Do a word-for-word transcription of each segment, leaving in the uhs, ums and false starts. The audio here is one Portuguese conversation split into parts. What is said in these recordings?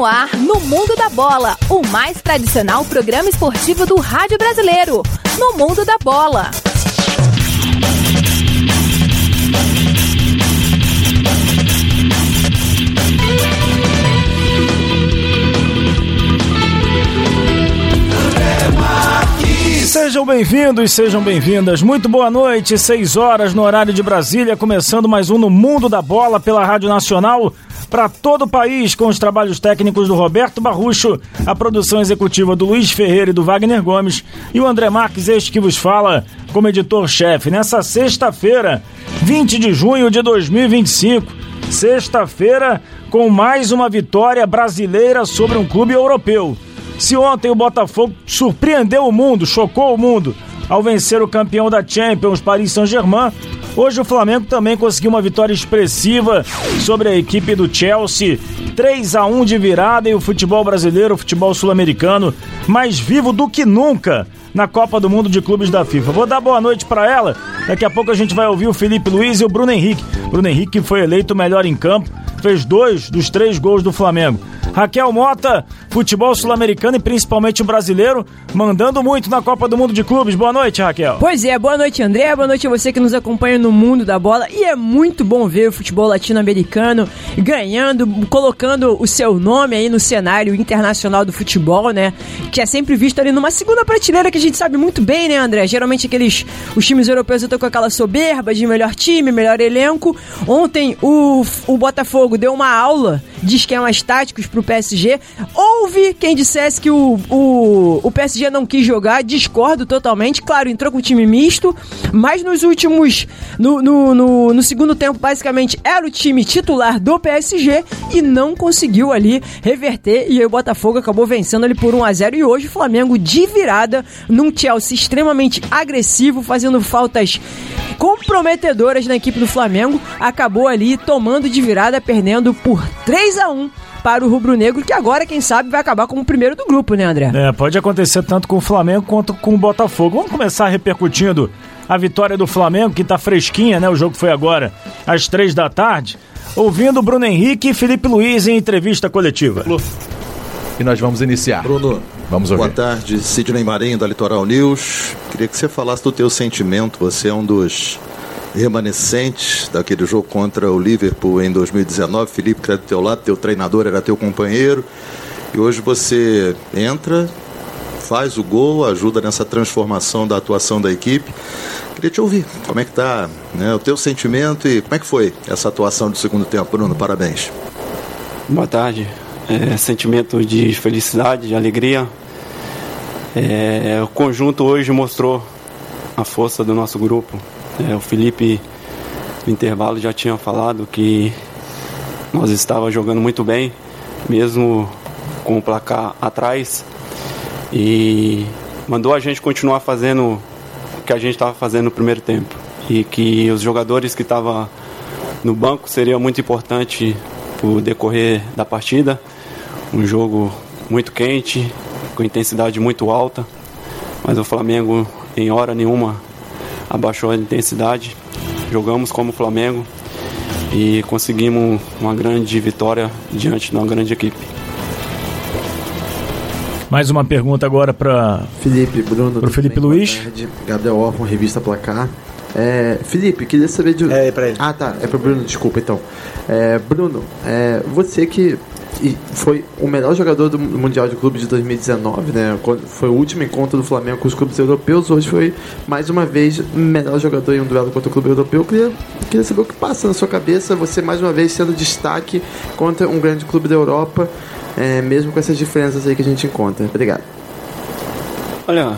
no ar no Mundo da Bola, o mais tradicional programa esportivo do rádio brasileiro. No Mundo da Bola. Sejam bem-vindos, sejam bem-vindas. Muito boa noite, seis horas no horário de Brasília, começando mais um no Mundo da Bola pela Rádio Nacional para todo o país, com os trabalhos técnicos do Roberto Barrucho, a produção executiva do Luiz Ferreira e do Wagner Gomes e o André Marques, este que vos fala como editor-chefe. Nessa sexta-feira, vinte de junho de dois mil e vinte e cinco, sexta-feira com mais uma vitória brasileira sobre um clube europeu. Se ontem o Botafogo surpreendeu o mundo, chocou o mundo ao vencer o campeão da Champions, Paris Saint-Germain, hoje o Flamengo também conseguiu uma vitória expressiva sobre a equipe do Chelsea, três a um de virada, e o futebol brasileiro, o futebol sul-americano, mais vivo do que nunca na Copa do Mundo de Clubes da FIFA. Vou dar boa noite para ela, daqui a pouco a gente vai ouvir o Felipe Luiz e o Bruno Henrique. Bruno Henrique foi eleito o melhor em campo, fez dois dos três gols do Flamengo. Raquel Mota, futebol sul-americano e principalmente o brasileiro, mandando muito na Copa do Mundo de Clubes. Boa noite, Raquel. Pois é, boa noite, André, boa noite a você que nos acompanha no Mundo da Bola, e é muito bom ver o futebol latino-americano ganhando, colocando o seu nome aí no cenário internacional do futebol, né, que é sempre visto ali numa segunda prateleira, que a gente sabe muito bem, né, André, geralmente aqueles, os times europeus estão com aquela soberba de melhor time, melhor elenco. Ontem o, o Botafogo deu uma aula de esquemas táticos pro P S G. Houve quem dissesse que o, o, o P S G não quis jogar, discordo totalmente. Claro, entrou com time misto, mas nos últimos, no, no, no, no segundo tempo, basicamente, era o time titular do P S G e não conseguiu ali reverter, e aí o Botafogo acabou vencendo ali por um a zero, e hoje o Flamengo de virada num Chelsea extremamente agressivo, fazendo faltas comprometedoras na equipe do Flamengo, acabou ali tomando de virada, perdendo por três a um para o rubro-negro, que agora, quem sabe, vai acabar como o primeiro do grupo, né, André? É, pode acontecer tanto com o Flamengo quanto com o Botafogo. Vamos começar repercutindo a vitória do Flamengo, que tá fresquinha, né? O jogo foi agora às três da tarde, ouvindo Bruno Henrique e Felipe Luiz em entrevista coletiva. E nós vamos iniciar. Bruno, vamos ouvir. Boa tarde, Sidney Marinho da Litoral News. Queria que você falasse do teu sentimento. Você é um dos remanescentes daquele jogo contra o Liverpool em dois mil e dezenove. Felipe, que era do teu lado, teu treinador era teu companheiro, e hoje você entra, faz o gol, ajuda nessa transformação da atuação da equipe. Queria te ouvir, como é que tá, né, o teu sentimento e como é que foi essa atuação do segundo tempo, Bruno? Parabéns. Boa tarde. É, sentimento de felicidade, de alegria. É, o conjunto hoje mostrou a força do nosso grupo. É, o Felipe, no intervalo, já tinha falado que nós estávamos jogando muito bem, mesmo com o placar atrás, e mandou a gente continuar fazendo o que a gente estava fazendo no primeiro tempo, e que os jogadores que estavam no banco seria muito importante para o decorrer da partida. Um jogo muito quente, com intensidade muito alta, mas o Flamengo em hora nenhuma abaixou a intensidade. Jogamos como Flamengo e conseguimos uma grande vitória diante de uma grande equipe. Mais uma pergunta agora para Felipe, Bruno, para Felipe bem, Luiz. Gabriel Orfon, revista Placar. É, Felipe, queria saber de... É, é pra ele. Ah, tá, é para Bruno, desculpa então. É, Bruno, é, você que foi o melhor jogador do Mundial de Clubes de dois mil e dezenove, né? Foi o último encontro do Flamengo com os clubes europeus. Hoje foi, mais uma vez, o melhor jogador em um duelo contra o clube europeu. Eu queria, queria saber o que passa na sua cabeça, você mais uma vez sendo destaque contra um grande clube da Europa, é, mesmo com essas diferenças aí que a gente encontra. Obrigado. Olha,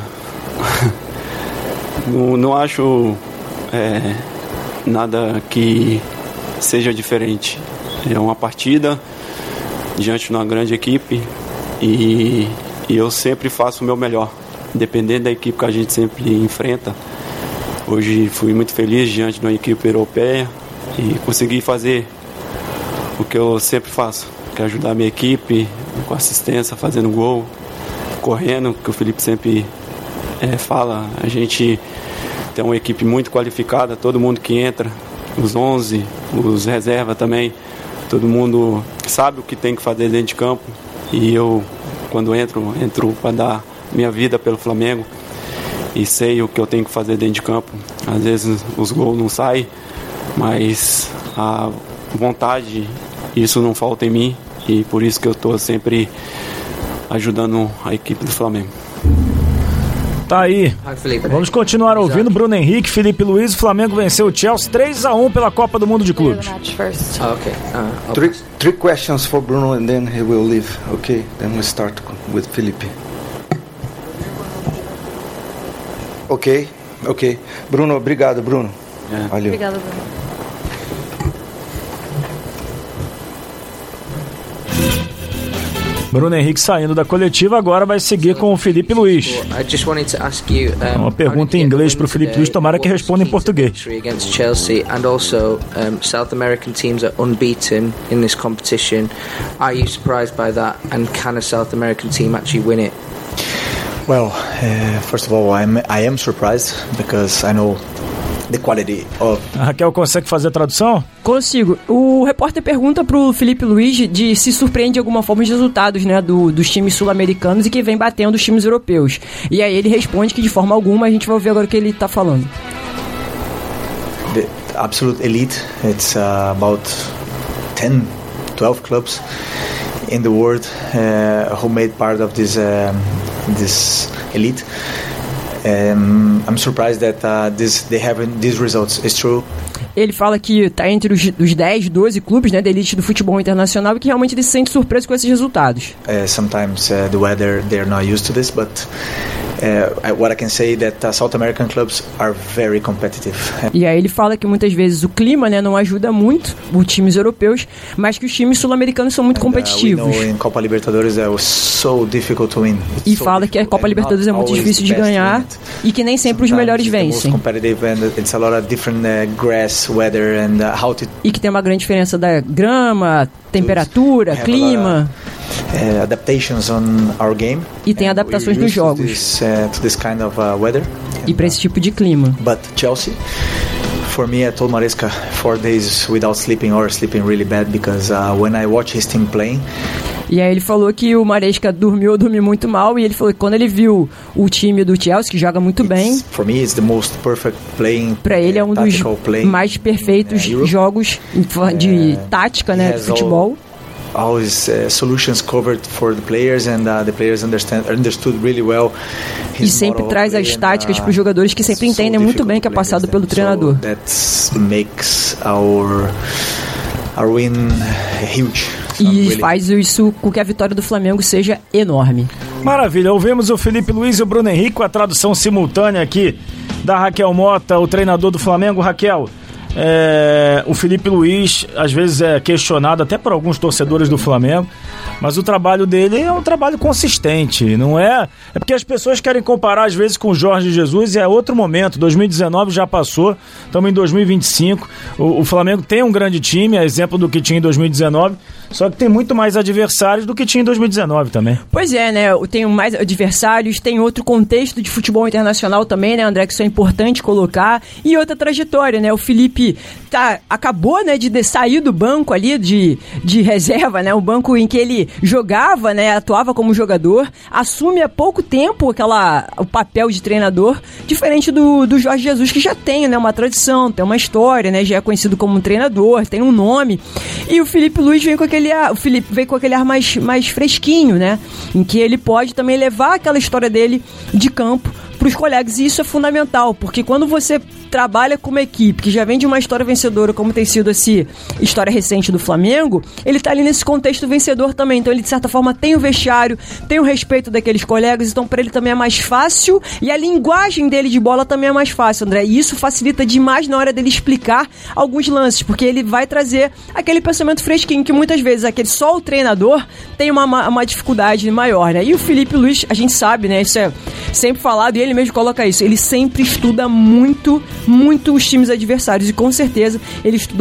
não, não acho é, nada que seja diferente. É uma partida diante de uma grande equipe, e, e eu sempre faço o meu melhor, dependendo da equipe que a gente sempre enfrenta. Hoje fui muito feliz diante de uma equipe europeia e consegui fazer o que eu sempre faço, que é ajudar a minha equipe com assistência, fazendo gol, correndo, que o Felipe sempre é, fala. A gente tem uma equipe muito qualificada, todo mundo que entra, os onze, os reservas também, todo mundo sabe o que tem que fazer dentro de campo, E eu, quando entro, entro para dar minha vida pelo Flamengo e sei o que eu tenho que fazer dentro de campo. Às vezes os gols não saem, mas a vontade, isso não falta em mim, e por isso que eu estou sempre ajudando a equipe do Flamengo. Tá aí. Vamos continuar ouvindo Bruno Henrique, Felipe Luiz. O Flamengo venceu o Chelsea três a um pela Copa do Mundo de Clubes. Oh, okay. Uh, three, three questions for Bruno and then he will leave. Okay, then we start with Felipe. Ok, ok. Bruno, obrigado, Bruno. É. Valeu. Obrigada, Bruno. Bruno Henrique saindo da coletiva, agora vai seguir com o Felipe Luiz. Uma pergunta em inglês para o Felipe Luiz, tomara que responda em português. Against Chelsea, and also um, South American teams are unbeaten in this competition. Are you surprised by that, and can a South American team actually win it? Well, uh, first of all, I'm, I am surprised because I know the quality of... A Raquel consegue fazer a tradução? Consigo. O repórter pergunta pro Felipe Luiz de se surpreende de alguma forma os resultados, né, do, dos times sul-americanos e que vem batendo os times europeus. E aí ele responde que de forma alguma. A gente vai ouvir agora o que ele tá falando. The absolute elite, it's uh, about ten, twelve clubs in the world uh, who made part of this, uh, this elite. Um, I'm surprised that uh, this, they have these results. It's true. Ele fala que está entre os, os dez, doze clubes, né, da elite do futebol internacional e que realmente ele se sente surpreso com esses resultados. Uh, sometimes uh, the weather, they're not used to this, but uh, what I can say that uh, South American clubs are very competitive. E aí ele fala que muitas vezes o clima, né, não ajuda muito os times europeus, mas que os times sul-americanos são muito competitivos. And, uh, we know in Copa Libertadores that was so difficult to win. It's e so fala que a Copa Libertadores é muito difícil de ganhar e que nem sempre os melhores vencem. Weather and uh, how to e que tem uma grande diferença da grama, temperatura, clima. Uh, adaptations on our game. E tem adaptações nos jogos. To this, uh, to this kind of, uh, weather. E para esse tipo de clima. But Chelsea, for me, I told Maresca four days without sleeping or sleeping really bad because uh, when I watch his team playing. E aí ele falou que o Maresca dormiu, dormiu muito mal, e ele falou que quando ele viu o time do Chelsea, que joga muito bem, para ele é um dos mais perfeitos jogos de tática, né, de futebol. All his uh, solutions covered for the players and uh, the players understand understood really well. E sempre traz as táticas para os jogadores que sempre entendem muito bem o que é passado pelo treinador. That makes our our win huge. E faz isso com que a vitória do Flamengo seja enorme. Maravilha, ouvimos o Felipe Luiz e o Bruno Henrique com a tradução simultânea aqui da Raquel Mota, o treinador do Flamengo. Raquel, é, o Felipe Luiz às vezes é questionado até por alguns torcedores do Flamengo, mas o trabalho dele é um trabalho consistente, não é? É porque as pessoas querem comparar às vezes com o Jorge Jesus, e é outro momento. dois mil e dezenove já passou, estamos em dois mil e vinte e cinco. O, o Flamengo tem um grande time, é exemplo do que tinha em dois mil e dezenove, só que tem muito mais adversários do que tinha em dois mil e dezenove também. Pois é, né? Tem mais adversários, tem outro contexto de futebol internacional também, né, André? Que isso é importante colocar. E outra trajetória, né? O Felipe tá, acabou, né, de, de sair do banco ali de, de reserva, né? O banco em que ele jogava, né? Atuava como jogador, assume há pouco tempo aquela, o papel de treinador, diferente do, do Jorge Jesus, que já tem, né, uma tradição, tem uma história, né? Já é conhecido como um treinador, tem um nome. E o Felipe Luiz vem com aquele ar, o Felipe vem com aquele ar mais, mais fresquinho, né? Em que ele pode também levar aquela história dele de campo para os colegas, e isso é fundamental, porque quando você trabalha com uma equipe que já vem de uma história vencedora, como tem sido essa história recente do Flamengo, ele tá ali nesse contexto vencedor também, então ele de certa forma tem o vestiário, tem o respeito daqueles colegas, então para ele também é mais fácil, e a linguagem dele de bola também é mais fácil, André, e isso facilita demais na hora dele explicar alguns lances, porque ele vai trazer aquele pensamento fresquinho, que muitas vezes aquele, só o treinador tem uma, uma dificuldade maior, né? E o Felipe Luiz, a gente sabe, né, isso é sempre falado, e ele mesmo coloca isso, ele sempre estuda muito, muito os times adversários, e com certeza ele estudou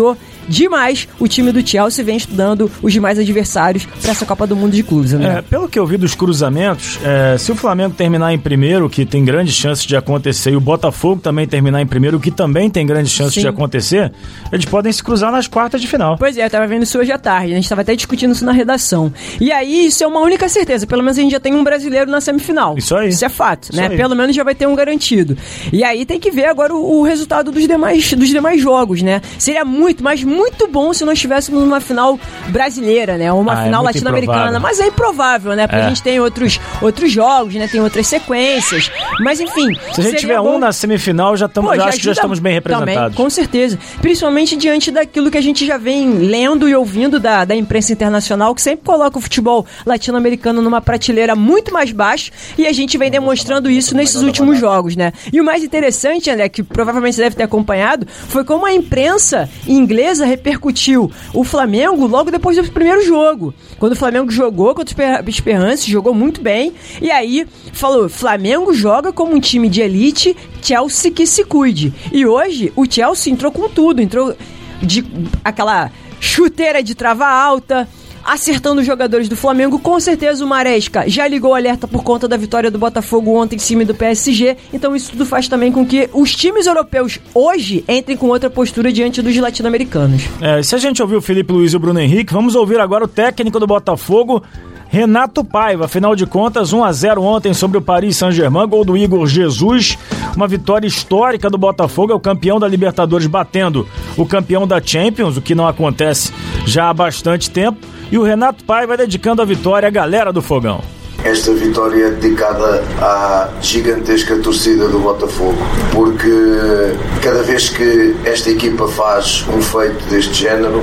demais o time do Chelsea vem estudando os demais adversários para essa Copa do Mundo de Clubes, né? É, pelo que eu vi dos cruzamentos, é, se o Flamengo terminar em primeiro, que tem grandes chances de acontecer, e o Botafogo também terminar em primeiro, que também tem grandes chances Sim. de acontecer, eles podem se cruzar nas quartas de final. Pois é, eu tava vendo isso hoje à tarde, a gente tava até discutindo isso na redação. E aí, isso é uma única certeza, pelo menos a gente já tem um brasileiro na semifinal. Isso aí. Isso é fato, isso né? Aí. Pelo menos já vai ter um garantido. E aí tem que ver agora o, o resultado dos demais, dos demais jogos, né? Seria muito, mas muito bom se nós tivéssemos uma final brasileira, né? Uma ah, final é latino-americana. Mas é improvável, né? Porque é. a gente tem outros, outros jogos, né? Tem outras sequências. Mas enfim. Se a gente tiver bom. um na semifinal, já, tamo, Pô, já acho que já estamos bem representados. Também, com certeza. Principalmente diante daquilo que a gente já vem lendo e ouvindo da, da imprensa internacional, que sempre coloca o futebol latino-americano numa prateleira muito mais baixa, e a gente vem demonstrando isso nesses últimos jogos, né? E o mais interessante, André, que provavelmente você deve ter acompanhado, foi como a imprensa inglesa repercutiu o Flamengo logo depois do primeiro jogo. Quando o Flamengo jogou contra o Esperance, jogou muito bem, e aí falou, Flamengo joga como um time de elite, Chelsea que se cuide. E hoje o Chelsea entrou com tudo, entrou de aquela chuteira de trava alta, acertando os jogadores do Flamengo. Com certeza o Maresca já ligou o alerta por conta da vitória do Botafogo ontem em cima do P S G, então isso tudo faz também com que os times europeus hoje entrem com outra postura diante dos latino-americanos. É, se a gente ouviu o Felipe Luiz e o Bruno Henrique, vamos ouvir agora o técnico do Botafogo, Renato Paiva. Afinal de contas, um a zero ontem sobre o Paris Saint-Germain, gol do Igor Jesus, uma vitória histórica do Botafogo, é o campeão da Libertadores batendo o campeão da Champions, o que não acontece já há bastante tempo, e o Renato Paiva dedicando a vitória à galera do Fogão. Esta vitória é dedicada à gigantesca torcida do Botafogo, porque cada vez que esta equipa faz um feito deste género,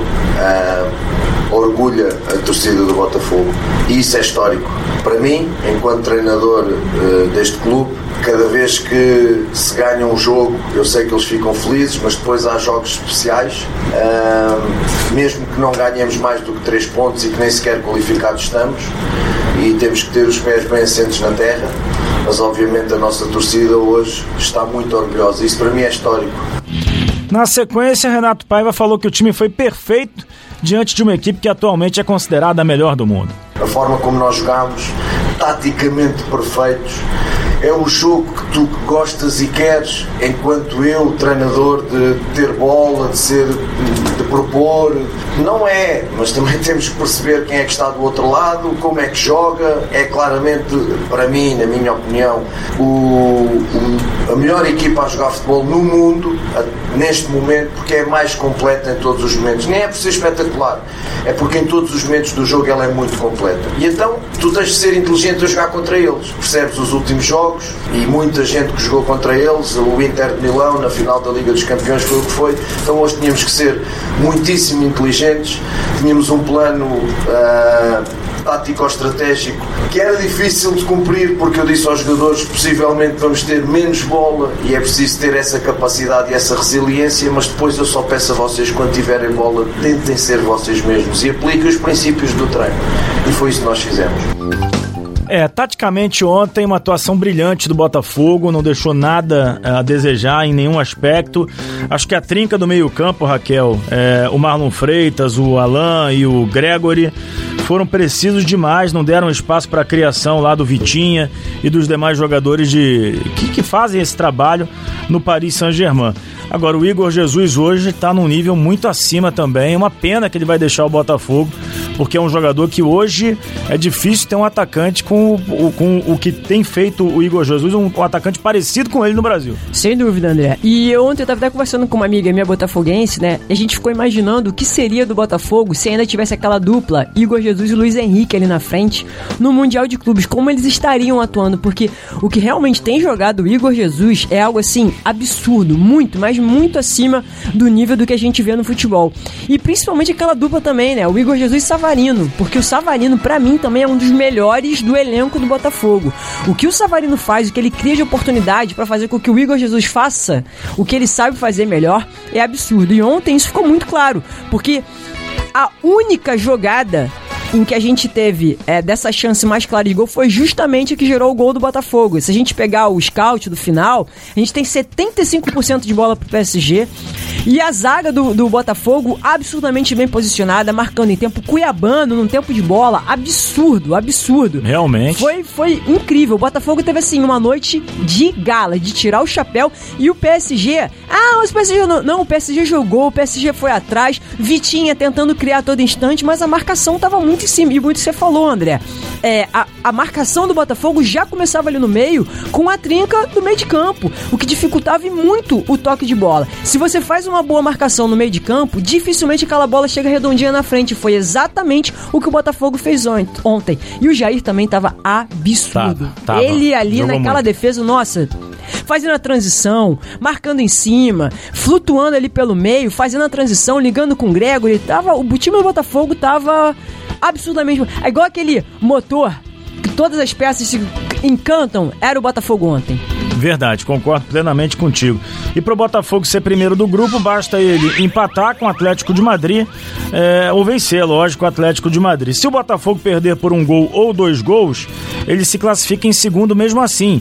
uh, orgulha a torcida do Botafogo, e isso é histórico. Para mim, enquanto treinador uh, deste clube, cada vez que se ganha um jogo, eu sei que eles ficam felizes, mas depois há jogos especiais, uh, mesmo que não ganhemos mais do que três pontos e que nem sequer qualificados estamos, e temos que ter os pés bem assentes na terra, mas obviamente a nossa torcida hoje está muito orgulhosa. Isso para mim é histórico. Na sequência, Renato Paiva falou que o time foi perfeito diante de uma equipe que atualmente é considerada a melhor do mundo. A forma como nós jogámos, taticamente perfeitos, é o jogo que tu gostas e queres, enquanto eu, treinador, de ter bola, de ser, de propor. Não é, mas também temos que perceber quem é que está do outro lado, como é que joga. É claramente, para mim, na minha opinião, o, o, a melhor equipa a jogar futebol no mundo, a, neste momento, porque é mais completa em todos os momentos. Nem é por ser espetacular, é porque em todos os momentos do jogo ela é muito completa. E então, tu tens de ser inteligente a jogar contra eles. Percebes os últimos jogos, e muita gente que jogou contra eles, o Inter de Milão na final da Liga dos Campeões foi o que foi. Então hoje tínhamos que ser muitíssimo inteligentes, tínhamos um plano uh, tático-estratégico que era difícil de cumprir, porque eu disse aos jogadores, possivelmente vamos ter menos bola e é preciso ter essa capacidade e essa resiliência, mas depois eu só peço a vocês, quando tiverem bola, tentem ser vocês mesmos e apliquem os princípios do treino, e foi isso que nós fizemos. É, taticamente ontem uma atuação brilhante do Botafogo, não deixou nada a desejar em nenhum aspecto. Acho que a trinca do meio campo, Raquel, é, o Marlon Freitas, o Alan e o Gregory foram precisos demais, não deram espaço para a criação lá do Vitinha e dos demais jogadores de, que, que fazem esse trabalho no Paris Saint-Germain. Agora, o Igor Jesus hoje está num nível muito acima também. É uma pena que ele vai deixar o Botafogo, porque é um jogador que hoje é difícil ter um atacante com o, com o que tem feito o Igor Jesus, um, um atacante parecido com ele no Brasil. Sem dúvida, André. E ontem eu estava até conversando com uma amiga minha botafoguense, né? E a gente ficou imaginando o que seria do Botafogo se ainda tivesse aquela dupla, Igor Jesus e Luiz Henrique ali na frente, no Mundial de Clubes, como eles estariam atuando, porque o que realmente tem jogado o Igor Jesus é algo assim, absurdo, muito, mas muito acima do nível do que a gente vê no futebol. E principalmente aquela dupla também, né? O Igor Jesus e Savarino, porque o Savarino, pra mim, também é um dos melhores do elenco do Botafogo. O que o Savarino faz, o que ele cria de oportunidade pra fazer com que o Igor Jesus faça o que ele sabe fazer melhor, é absurdo. E ontem isso ficou muito claro, porque a única jogada em que a gente teve é, dessa chance mais clara de gol foi justamente a que gerou o gol do Botafogo. Se a gente pegar o scout do final, a gente tem setenta e cinco por cento de bola pro P S G E a zaga do, do Botafogo absurdamente bem posicionada, marcando em tempo cuiabano, num tempo de bola absurdo, absurdo. Realmente. Foi, foi incrível. O Botafogo teve, assim, uma noite de gala, de tirar o chapéu. E o P S G... Ah, mas o P S G não... Não, o P S G jogou, o P S G foi atrás, Vitinha tentando criar a todo instante, mas a marcação tava muito em cima. E muito que você falou, André. É, a, a marcação do Botafogo já começava ali no meio, com a trinca do meio de campo, o que dificultava muito o toque de bola. Se você faz uma boa marcação no meio de campo, dificilmente aquela bola chega redondinha na frente. Foi exatamente o que o Botafogo fez ontem. E o Jair também tava absurdo. Tava, tava. Ele ali Jogou naquela muito. defesa, nossa, fazendo a transição, marcando em cima, flutuando ali pelo meio, fazendo a transição, ligando com o Gregory. Tava, o time do Botafogo tava absurdamente... É igual aquele motor que todas as peças se encantam, era o Botafogo ontem. Verdade, concordo plenamente contigo. E pro Botafogo ser primeiro do grupo, basta ele empatar com o Atlético de Madrid é, ou vencer, lógico, o Atlético de Madrid. Se o Botafogo perder por um gol ou dois gols, ele se classifica em segundo mesmo assim.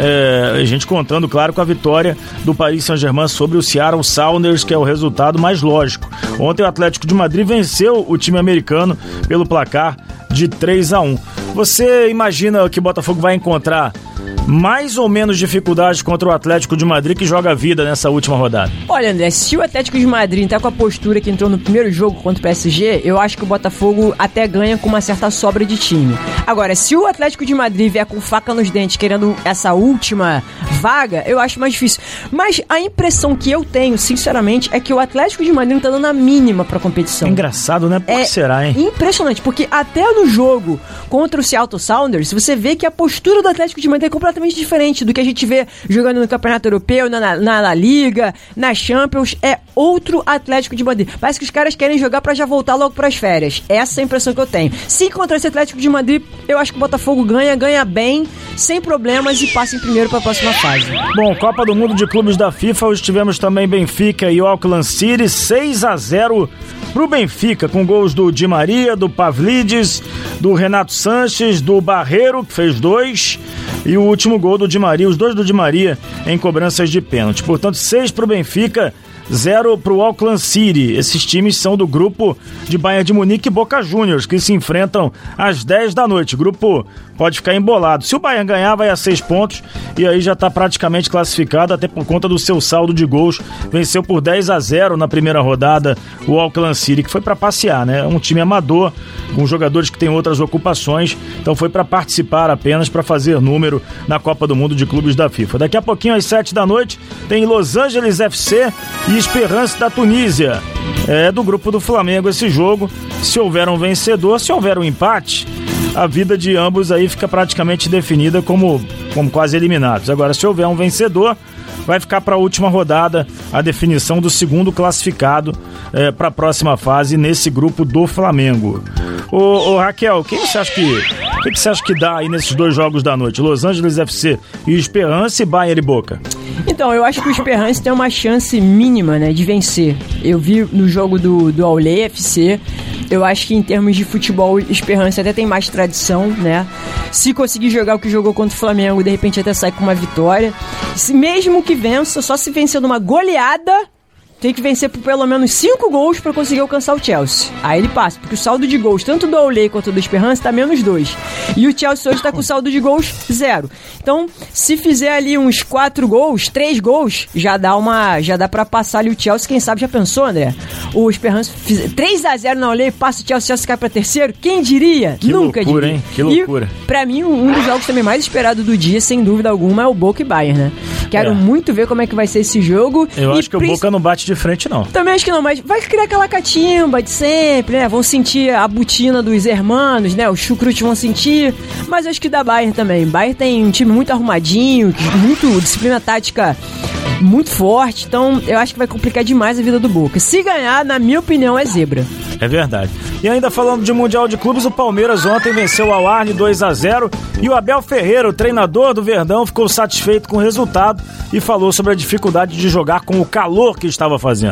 É, a gente contando, claro, com a vitória do Paris Saint-Germain sobre o Seattle Sounders, que é o resultado mais lógico. Ontem o Atlético de Madrid venceu o time americano pelo placar de três a um. Você imagina que o Botafogo vai encontrar mais ou menos dificuldades contra o Atlético de Madrid, que joga a vida nessa última rodada? Olha, André, se o Atlético de Madrid tá com a postura que entrou no primeiro jogo contra o P S G, eu acho que o Botafogo até ganha com uma certa sobra de time. Agora, se o Atlético de Madrid vier com faca nos dentes querendo essa última vaga, eu acho mais difícil. Mas a impressão que eu tenho, sinceramente, é que o Atlético de Madrid não tá dando a mínima pra competição. É engraçado, né? Por que é será, hein? Impressionante, porque até no jogo contra o Seattle Sounders, você vê que a postura do Atlético de Madrid é completamente diferente do que a gente vê jogando no Campeonato Europeu, na, na, na Liga, na Champions. É outro Atlético de Madrid. Parece que os caras querem jogar pra já voltar logo pras férias. Essa é a impressão que eu tenho. Se contra esse Atlético de Madrid, eu acho que o Botafogo ganha, ganha bem, sem problemas e passa em primeiro pra próxima fase. Bom, Copa do Mundo de Clubes da FIFA, hoje tivemos também Benfica e Auckland City, seis a zero pro Benfica, com gols do Di Maria, do Pavlidis, do Renato Sanches, do Barreiro, que fez dois, e o último gol do Di Maria, os dois do Di Maria em cobranças de pênalti. Portanto, seis pro Benfica, zero pro Auckland City. Esses times são do grupo de Bayern de Munique e Boca Juniors, que se enfrentam às dez da noite. O grupo pode ficar embolado. Se o Bayern ganhar, vai a seis pontos e aí já está praticamente classificado, até por conta do seu saldo de gols. Venceu por dez a zero na primeira rodada o Auckland City, que foi para passear, né? Um time amador, com jogadores que têm outras ocupações, então foi para participar apenas, para fazer número na Copa do Mundo de Clubes da FIFA. Daqui a pouquinho, às sete da noite, tem Los Angeles F C e Esperance da Tunísia. É do grupo do Flamengo esse jogo. Se houver um vencedor, se houver um empate, a vida de ambos aí fica praticamente definida como, como quase eliminados. Agora, se houver um vencedor, vai ficar para a última rodada a definição do segundo classificado é, para a próxima fase nesse grupo do Flamengo. Ô, ô Raquel, quem você acha que, o que você acha que dá aí nesses dois jogos da noite? Los Angeles F C e Esperance, Bayern e Boca? Então, eu acho que o Esperance tem uma chance mínima, né, de vencer. Eu vi no jogo do, do Aulé F C, eu acho que em termos de futebol, o Esperance até tem mais tradição, né? Se conseguir jogar o que jogou contra o Flamengo, de repente até sai com uma vitória. Se, mesmo que vença, só se vencer numa goleada, tem que vencer por pelo menos cinco gols para conseguir alcançar o Chelsea. Aí ele passa, porque o saldo de gols, tanto do Aulé quanto do Esperance, tá menos dois. E o Chelsea hoje tá com o saldo de gols zero. Então, se fizer ali uns quatro gols, três gols, já dá uma, já dá para passar ali o Chelsea. Quem sabe já pensou, André? O Esperance fizer três a zero na Aulé, passa o Chelsea, o Chelsea cai pra terceiro. Quem diria? Que Nunca loucura, diria. Hein? Que loucura. E, pra mim, um dos jogos também mais esperados do dia, sem dúvida alguma, é o Boca e Bayern, né? Quero É. muito ver como é que vai ser esse jogo. Eu e acho que o princi- Boca não bate de frente, não. Também acho que não, mas vai criar aquela catimba de sempre, né? Vão sentir a butina dos hermanos, né? Os chucrutes vão sentir, mas eu acho que da Bayern também. Bayern tem um time muito arrumadinho, muito disciplina tática muito forte, então eu acho que vai complicar demais a vida do Boca. Se ganhar, na minha opinião, é zebra. É verdade. E ainda falando de Mundial de Clubes, o Palmeiras ontem venceu o Al-Ahly dois a zero e o Abel Ferreira, o treinador do Verdão, ficou satisfeito com o resultado e falou sobre a dificuldade de jogar com o calor que estava fazendo.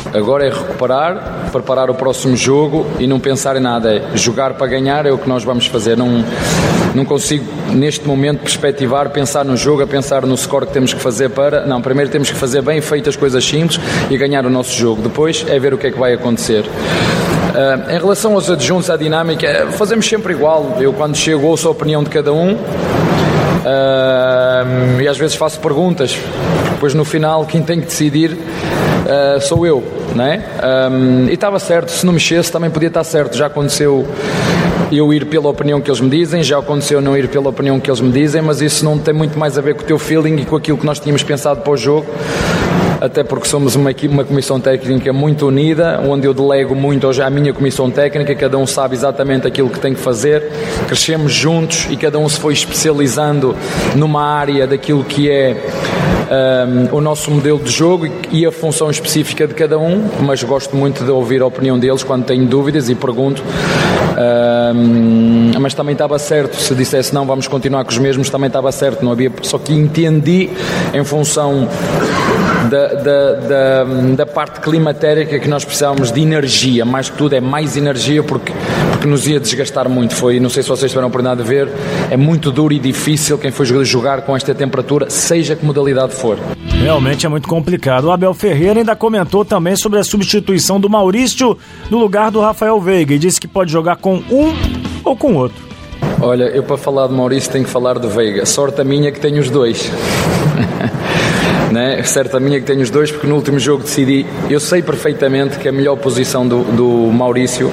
Agora é recuperar, preparar o próximo jogo e não pensar em nada. É jogar para ganhar, é o que nós vamos fazer. Não, não consigo, neste momento, perspectivar, pensar no jogo, a pensar no score que temos que fazer para... Não, primeiro temos que fazer bem feitas coisas simples e ganhar o nosso jogo. Depois é ver o que é que vai acontecer. Uh, em relação aos adjuntos, à dinâmica, fazemos sempre igual. Eu, quando chego, ouço a opinião de cada um. Uh, e às vezes faço perguntas, depois no final quem tem que decidir uh, sou eu, não é? Um, e estava certo, se não mexesse também podia estar certo. Já aconteceu eu ir pela opinião que eles me dizem, já aconteceu não ir pela opinião que eles me dizem, mas isso não tem muito mais a ver com o teu feeling e com aquilo que nós tínhamos pensado para o jogo. Até porque somos uma, uma comissão técnica muito unida, onde eu delego muito hoje à minha comissão técnica, cada um sabe exatamente aquilo que tem que fazer, crescemos juntos e cada um se foi especializando numa área daquilo que é um, o nosso modelo de jogo e a função específica de cada um, mas gosto muito de ouvir a opinião deles quando tenho dúvidas e pergunto. Um, mas também estava certo, se dissesse não, vamos continuar com os mesmos, também estava certo, não havia, só que entendi em função Da, da, da, da parte climatérica que nós precisávamos de energia, mais que tudo é mais energia porque, porque nos ia desgastar muito. Foi, não sei se vocês tiveram a oportunidade de ver, é muito duro e difícil quem for jogar com esta temperatura, seja que modalidade for. Realmente é muito complicado. O Abel Ferreira ainda comentou também sobre a substituição do Maurício no lugar do Rafael Veiga e disse que pode jogar com um ou com outro. Olha, eu para falar de Maurício tenho que falar do Veiga. Sorte a minha que tenho os dois. Né? Certo a minha que tenho os dois, porque no último jogo decidi, eu sei perfeitamente que a melhor posição do, do Maurício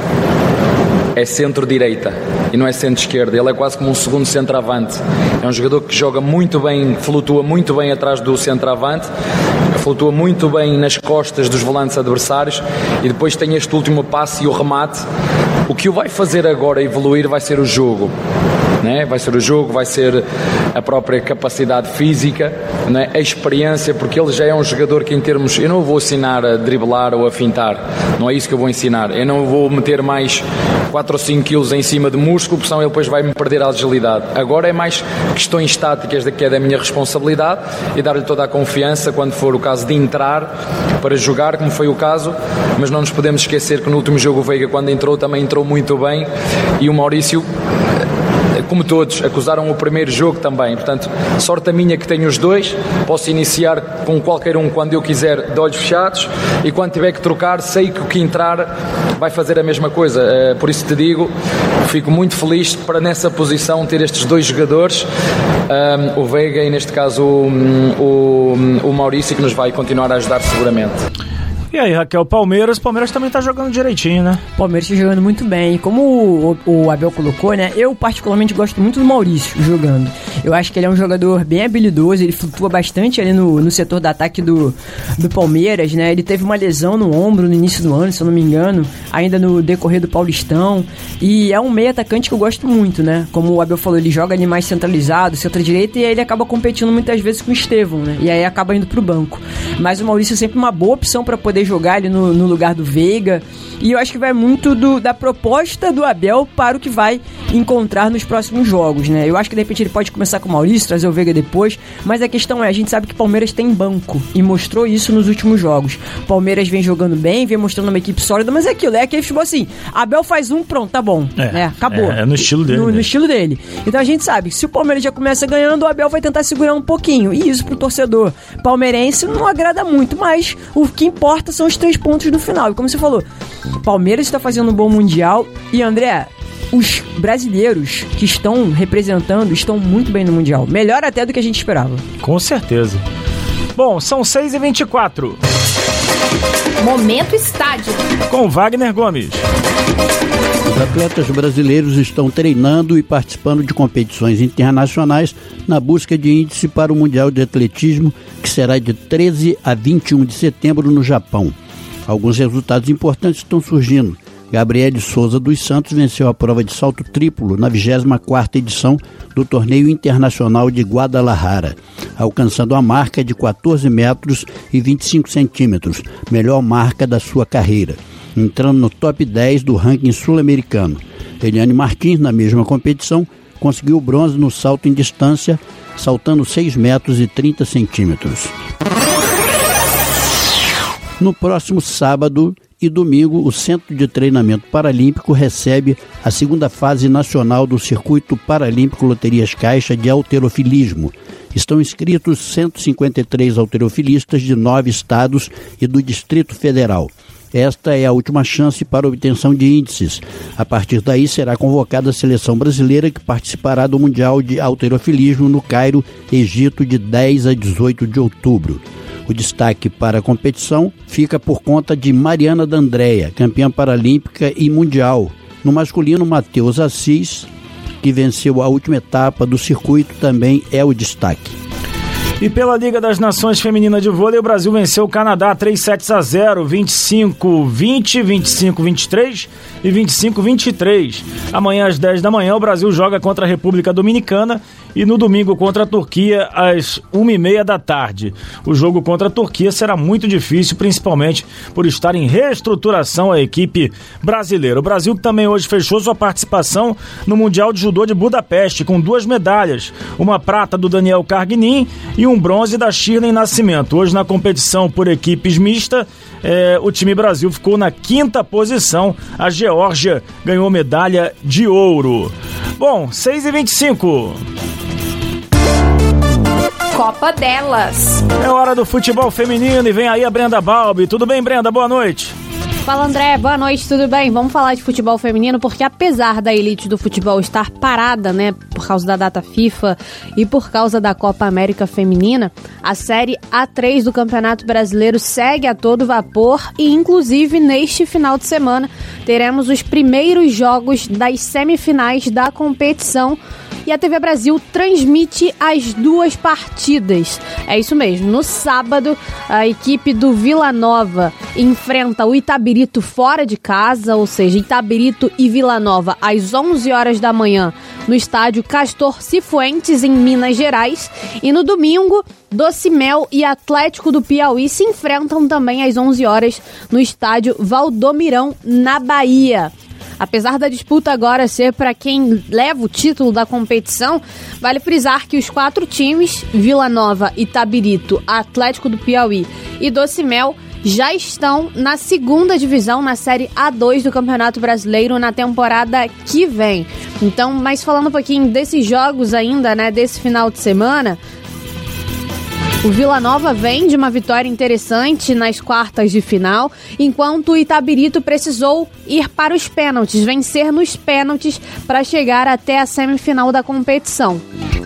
é centro-direita e não é centro-esquerda, ele é quase como um segundo centroavante, é um jogador que joga muito bem, flutua muito bem atrás do centroavante, flutua muito bem nas costas dos volantes adversários e depois tem este último passe e o remate. O que o vai fazer agora evoluir vai ser o jogo, né? Vai ser o jogo, vai ser a própria capacidade física, né? A experiência, porque ele já é um jogador que em termos, eu não vou ensinar a driblar ou a fintar, não é isso que eu vou ensinar, eu não vou meter mais quatro ou cinco quilos em cima de músculo, porque senão ele depois vai-me perder a agilidade. Agora é mais questões táticas que é da minha responsabilidade e dar-lhe toda a confiança quando for o caso de entrar para jogar, como foi o caso, mas não nos podemos esquecer que no último jogo o Veiga, quando entrou, também entrou muito bem e o Maurício, como todos, acusaram o primeiro jogo também. Portanto, sorte a minha que tenho os dois, posso iniciar com qualquer um quando eu quiser de olhos fechados e quando tiver que trocar sei que o que entrar vai fazer a mesma coisa. Por isso te digo, fico muito feliz para nessa posição ter estes dois jogadores, um, o Veiga e neste caso o, o, o Maurício, que nos vai continuar a ajudar seguramente. E aí, Raquel, Palmeiras, Palmeiras também tá jogando direitinho, né? Palmeiras tá jogando muito bem. Como o, o Abel colocou, né? Eu particularmente gosto muito do Maurício jogando. Eu acho que ele é um jogador bem habilidoso, ele flutua bastante ali no, no setor de ataque do, do Palmeiras, né? Ele teve uma lesão no ombro no início do ano, se eu não me engano, ainda no decorrer do Paulistão. E é um meio atacante que eu gosto muito, né? Como o Abel falou, ele joga ali mais centralizado, centro-direita, e aí ele acaba competindo muitas vezes com o Estevão, né? E aí acaba indo pro banco. Mas o Maurício é sempre uma boa opção para poder jogar ali no, no lugar do Veiga, e eu acho que vai muito do, da proposta do Abel para o que vai encontrar nos próximos jogos, né? Eu acho que de repente ele pode começar com o Maurício, trazer o Veiga depois, mas a questão é, a gente sabe que o Palmeiras tem banco e mostrou isso nos últimos jogos. Palmeiras vem jogando bem, vem mostrando uma equipe sólida, mas é aquilo, é aquele futebol assim, Abel faz um, pronto, tá bom, é, né? Acabou. É, é no estilo dele. No, né? no estilo dele. Então a gente sabe que se o Palmeiras já começa ganhando, o Abel vai tentar segurar um pouquinho, e isso pro torcedor palmeirense não agrada muito, mas o que importa são os três pontos no final. E como você falou, Palmeiras está fazendo um bom Mundial e, André, os brasileiros que estão representando estão muito bem no Mundial. Melhor até do que a gente esperava. Com certeza. Bom, são seis e vinte e quatro. Momento Estádio. Com Wagner Gomes. Os atletas brasileiros estão treinando e participando de competições internacionais na busca de índice para o Mundial de Atletismo, que será de treze a vinte e um de setembro no Japão. Alguns resultados importantes estão surgindo. Gabriele Souza dos Santos venceu a prova de salto triplo na vigésima quarta edição do Torneio Internacional de Guadalajara, alcançando a marca de quatorze metros e vinte e cinco centímetros, melhor marca da sua carreira, entrando no top dez do ranking sul-americano. Eliane Martins, na mesma competição, conseguiu bronze no salto em distância, saltando seis metros e trinta centímetros. No próximo sábado e domingo, o Centro de Treinamento Paralímpico recebe a segunda fase nacional do Circuito Paralímpico Loterias Caixa de halterofilismo. Estão inscritos cento e cinquenta e três halterofilistas de nove estados e do Distrito Federal. Esta é a última chance para obtenção de índices. A partir daí será convocada a seleção brasileira que participará do Mundial de Halterofilismo no Cairo, Egito, de dez a dezoito de outubro. O destaque para a competição fica por conta de Mariana D'Andrea, campeã paralímpica e mundial. No masculino, Matheus Assis, que venceu a última etapa do circuito, também é o destaque. E pela Liga das Nações Feminina de Vôlei, o Brasil venceu o Canadá três sets a zero, vinte e cinco a vinte, vinte e cinco a vinte e três e vinte e cinco a vinte e três. Amanhã às dez da manhã o Brasil joga contra a República Dominicana e no domingo contra a Turquia às uma e meia da tarde. O jogo contra a Turquia será muito difícil, principalmente por estar em reestruturação a equipe brasileira. O Brasil também hoje fechou sua participação no Mundial de Judô de Budapeste com duas medalhas, uma prata do Daniel Carguinin e um bronze da Shirley Nascimento. Hoje na competição por equipes mista, é, o time Brasil ficou na quinta posição. A Geórgia ganhou medalha de ouro. Bom, seis e vinte e cinco. Copa delas. É hora do futebol feminino e vem aí a Brenda Balbi. Tudo bem, Brenda? Boa noite. Fala, André, boa noite, tudo bem? Vamos falar de futebol feminino, porque apesar da elite do futebol estar parada, né, por causa da data FIFA e por causa da Copa América Feminina, a Série A três do Campeonato Brasileiro segue a todo vapor e, inclusive, neste final de semana, teremos os primeiros jogos das semifinais da competição. E a T V Brasil transmite as duas partidas. É isso mesmo. No sábado, a equipe do Vila Nova enfrenta o Itabirito fora de casa, ou seja, Itabirito e Vila Nova às onze horas da manhã no estádio Castor Cifuentes, em Minas Gerais. E no domingo, Docimel e Atlético do Piauí se enfrentam também às onze horas no estádio Valdomirão, na Bahia. Apesar da disputa agora ser para quem leva o título da competição, vale frisar que os quatro times, Vila Nova, Itabirito, Atlético do Piauí e Docimel, já estão na segunda divisão, na Série A dois do Campeonato Brasileiro na temporada que vem. Então, mas falando um pouquinho desses jogos ainda, né, desse final de semana, o Vila Nova vem de uma vitória interessante nas quartas de final, enquanto o Itabirito precisou ir para os pênaltis, vencer nos pênaltis para chegar até a semifinal da competição.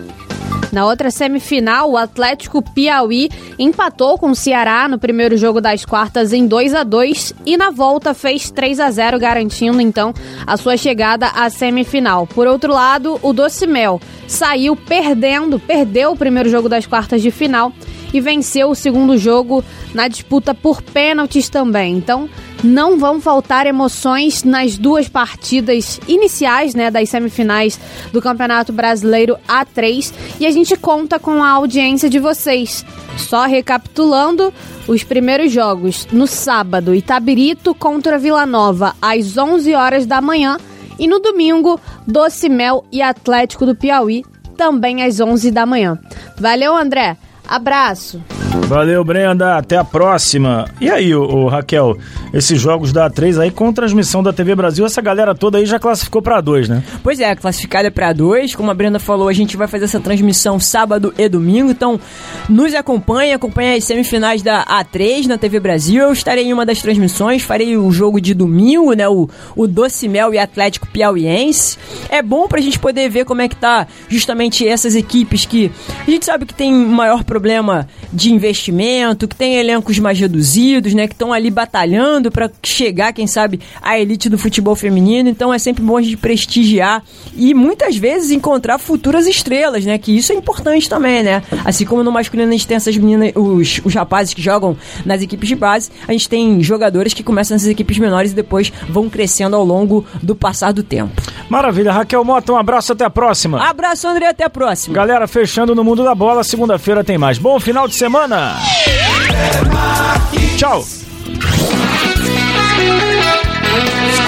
Na outra semifinal, o Atlético Piauí empatou com o Ceará no primeiro jogo das quartas em dois a dois e na volta fez três a zero, garantindo então a sua chegada à semifinal. Por outro lado, o Docimel saiu perdendo, perdeu o primeiro jogo das quartas de final e venceu o segundo jogo na disputa por pênaltis também. Então, não vão faltar emoções nas duas partidas iniciais, né, das semifinais do Campeonato Brasileiro A três, e a gente conta com a audiência de vocês. Só recapitulando os primeiros jogos: no sábado, Itabirito contra Vila Nova às onze horas da manhã, e no domingo, Docimel e Atlético do Piauí também às onze da manhã. Valeu, André! Abraço! Valeu, Brenda, até a próxima. E aí, ô, ô, Raquel, esses jogos da A três aí com transmissão da T V Brasil, essa galera toda aí já classificou pra dois, né? Pois é, classificada pra dois. Como a Brenda falou, a gente vai fazer essa transmissão sábado e domingo, então nos acompanhe, acompanhe as semifinais da A três na T V Brasil. Eu estarei em uma das transmissões, farei o jogo de domingo, né, o, o Docimel e Atlético Piauiense. É bom pra gente poder ver como é que tá justamente essas equipes que a gente sabe que tem maior problema de investimento, que tem elencos mais reduzidos, né, que estão ali batalhando para chegar, quem sabe, à elite do futebol feminino. Então é sempre bom a gente prestigiar e muitas vezes encontrar futuras estrelas, né, que isso é importante também, né, assim como no masculino a gente tem essas meninas, os, os rapazes que jogam nas equipes de base, a gente tem jogadores que começam nessas equipes menores e depois vão crescendo ao longo do passar do tempo. Maravilha, Raquel Mota, um abraço, até a próxima. Abraço, André, até a próxima. Galera, fechando no Mundo da Bola, segunda-feira tem mais. Bom final de semana. Tchau.